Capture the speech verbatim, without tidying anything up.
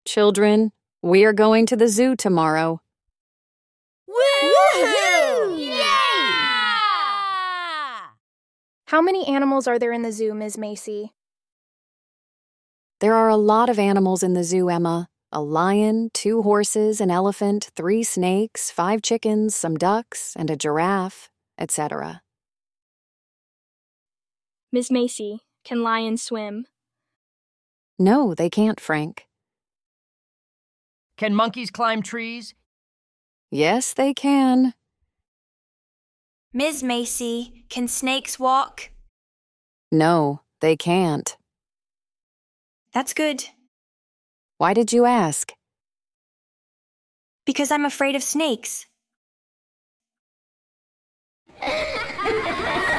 Children, we are going to the zoo tomorrow. Woohoo! Yeah! How many animals are there in the zoo, Miz Macy? There are a lot of animals in the zoo, Emma. A lion, two horses, an elephant, three snakes, five chickens, some ducks, and a giraffe, et cetera. Miz Macy, can lions swim? No, they can't, Frank. Can monkeys climb trees? Yes, they can. Miz Macy, can snakes walk? No, they can't. That's good, Why did you ask? because I'm afraid of snakes.